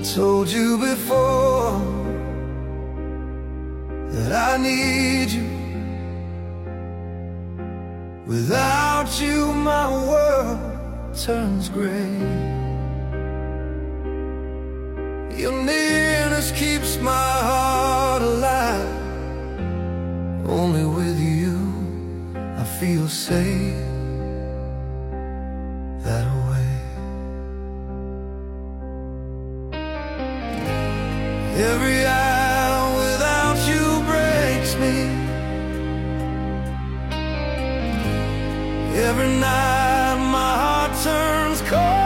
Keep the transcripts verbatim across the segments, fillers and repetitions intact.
told you before that I need you. Without you my world turns gray. Your nearness keeps my heart alive. Only with you I feel safe that way. Every hour without you breaks me. Every night my heart turns cold.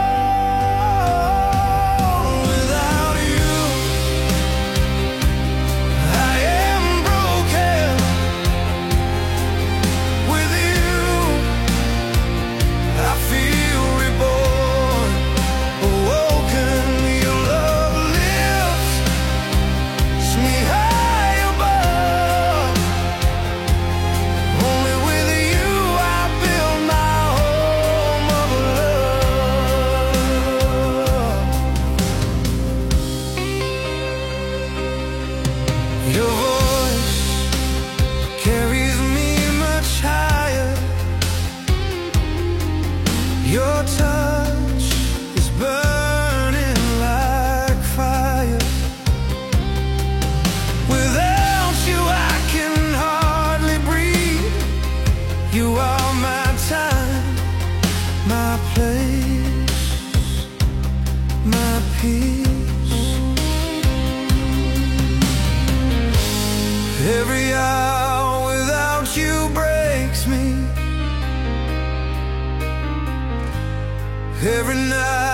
Your voice carries me much higher. Your touch is burning like fire. Without you I can hardly breathe. You are my time, my place, my peace. Every hour without you breaks me. Every night